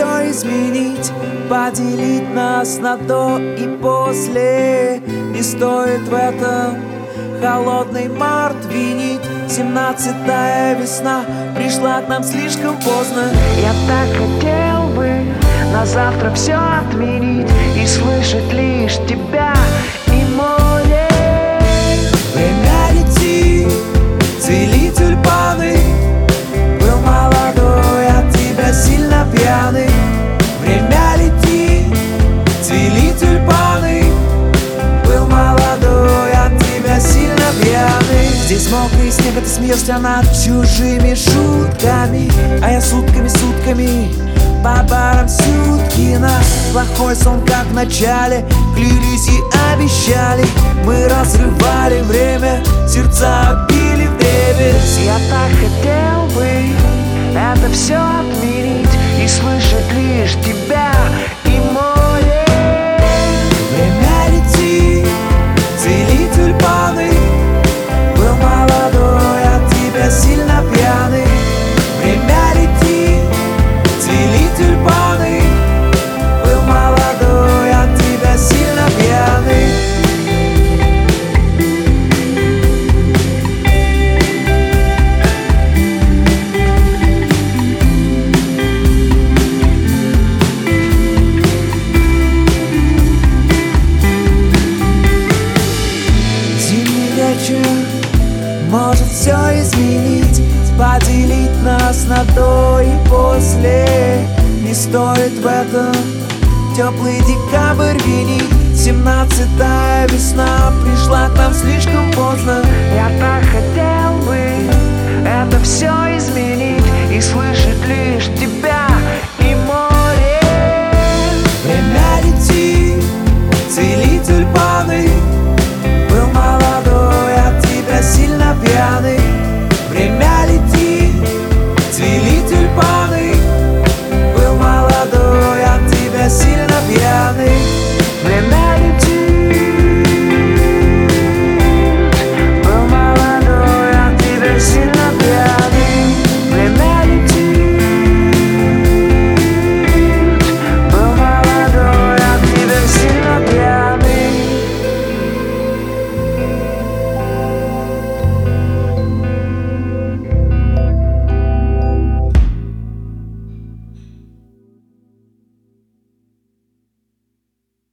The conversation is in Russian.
все изменить, поделить нас на до и после. Не стоит в этом холодный март винить. 17-я весна пришла к нам слишком поздно. Я так хотел бы на завтра все отменить и слышать лишь тебя и море. Время летит, цвели тюльпаны. Был молодой, от тебя сильно пьяный. Время летит, цвели тюльпаны. Был молодой, от тебя сильно пьяный. Здесь мокрый снег, ты смеешься над чужими шутками, а я сутками по барам Сюткина. Плохой сон, как в начале, клялись и обещали. Мы разрывали время, сердца били вдребезги. Я так хотел бы это все отменить и слышать лишь тебя и море. Время летит, цвели тюльпаны. Был молодой, от тебя сильно пьяный. Время летит, цвели тюльпаны. Был молодой, от тебя сильно пьяный. Может все изменить, поделить нас на до и после. Не стоит в этом теплый декабрь винить. 17-я весна пришла к нам слишком поздно. Я так хотел бы это все изменить и слышать лишь